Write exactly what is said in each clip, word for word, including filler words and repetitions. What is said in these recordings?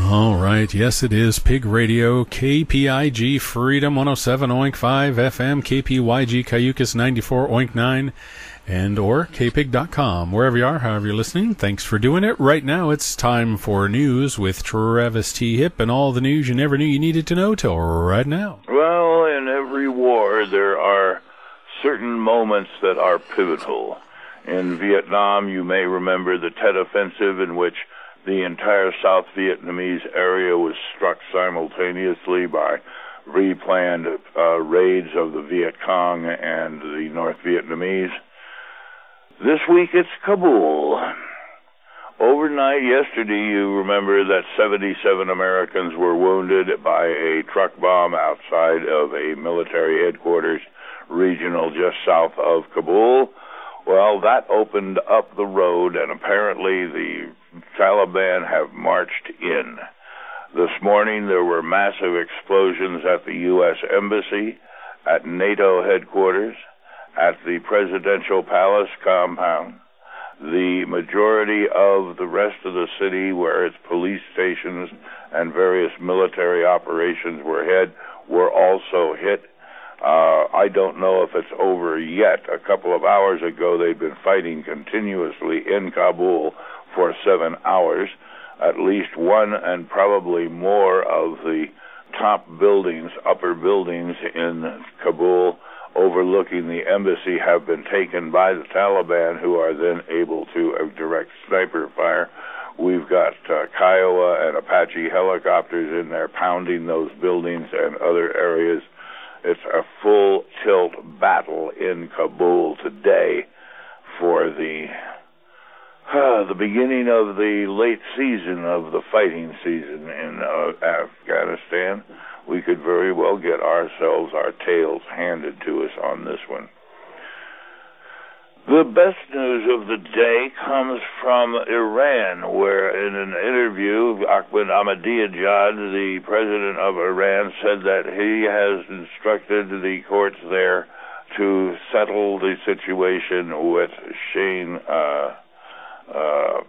All right. Yes, it is Pig Radio, K P I G Freedom one oh seven point five F M, K P Y G Cayucas ninety-four point nine, and or k pig dot com. Wherever you are, however you're listening, thanks for doing it. Right now, it's time for news with Travis T. Hipp and all the news you never knew you needed to know till right now. Well, in every war, there are certain moments that are pivotal. In Vietnam, you may remember the Tet Offensive, in which the entire South Vietnamese area was struck simultaneously by re-planned uh, raids of the Viet Cong and the North Vietnamese. This week it's Kabul. Overnight yesterday, you remember that seventy-seven Americans were wounded by a truck bomb outside of a military headquarters regional just south of Kabul. Well, that opened up the road, and apparently the Taliban have marched in. This morning there were massive explosions at the U S Embassy, at NATO headquarters, at the presidential palace compound. The majority of the rest of the city, where its police stations and various military operations were hit, were also hit. Uh, I don't know if it's over yet. A couple of hours ago, they'd been fighting continuously in Kabul for seven hours. At least one and probably more of the top buildings, upper buildings in Kabul overlooking the embassy have been taken by the Taliban, who are then able to uh, direct sniper fire. We've got uh, Kiowa and Apache helicopters in there pounding those buildings and other areas. It's a full tilt battle in Kabul today for the uh, the beginning of the late season of the fighting season in uh, Afghanistan. We could very well get ourselves our tails handed to us on this one. The best news of the day comes from Iran, where in an interview, Ahmed Ahmadinejad, the president of Iran, said that he has instructed the courts there to settle the situation with Shane, uh, uh,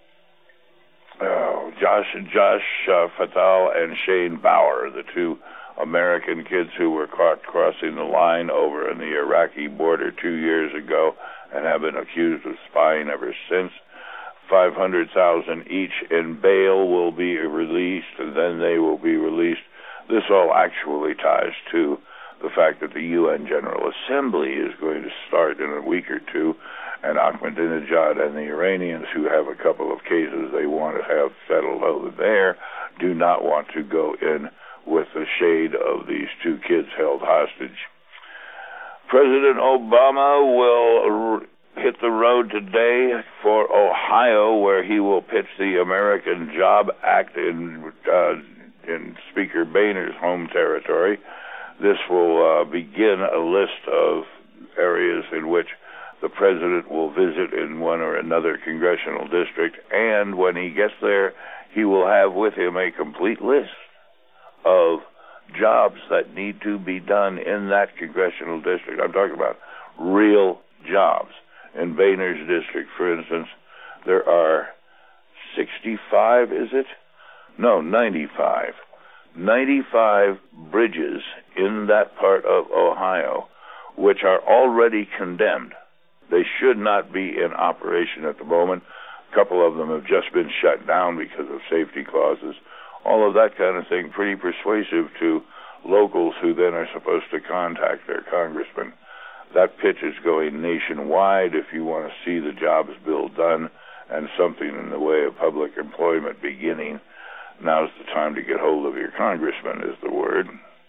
uh, Josh, Josh uh, Fatal and Shane Bauer, the two American kids who were caught crossing the line over in the Iraqi border two years ago and have been accused of spying ever since. five hundred thousand dollars each in bail will be released, and then they will be released. This all actually ties to the fact that the U N General Assembly is going to start in a week or two, and Ahmadinejad and the Iranians, who have a couple of cases they want to have settled over there, do not want to go in with the shade of these two kids held hostage. President Obama will hit the road today for Ohio, where he will pitch the American Job Act in uh, in Speaker Boehner's home territory. This will uh, begin a list of areas in which the president will visit in one or another congressional district, and when he gets there, he will have with him a complete list of jobs that need to be done in that congressional district. I'm talking about real jobs. In Boehner's district, for instance, there are sixty-five, is it? No, ninety-five. ninety-five bridges in that part of Ohio which are already condemned. They should not be in operation at the moment. A couple of them have just been shut down because of safety clauses. All of that kind of thing, pretty persuasive to locals who then are supposed to contact their congressman. That pitch is going nationwide if you want to see the jobs bill done and something in the way of public employment beginning. Now's the time to get hold of your congressman, is the word.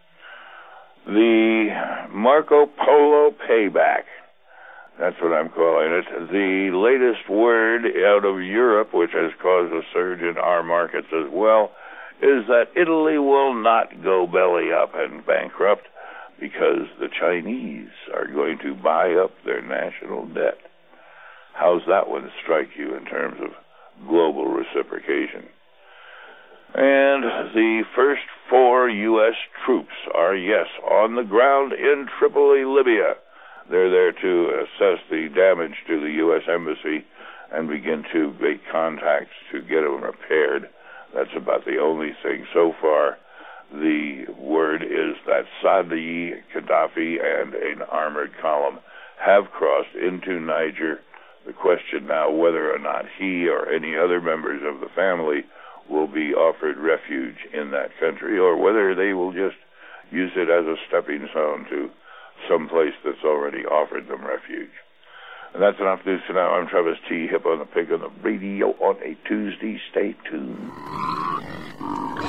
The Marco Polo payback. That's what I'm calling it. The latest word out of Europe, which has caused a surge in our markets as well, is that Italy will not go belly up and bankrupt because the Chinese are going to buy up their national debt. How's that one strike you in terms of global reciprocation? And the first four U S troops are, yes, on the ground in Tripoli, Libya. They're there to assess the damage to the U S Embassy and begin to make contacts to get them repaired. That's about the only thing so far. The word is that Saadi, Gaddafi, and an armored column have crossed into Niger. The question now whether or not he or any other members of the family will be offered refuge in that country, or whether they will just use it as a stepping stone to some place that's already offered them refuge. And that's enough news for now. I'm Travis T. Hip on the Pig on the radio on a Tuesday. Stay tuned.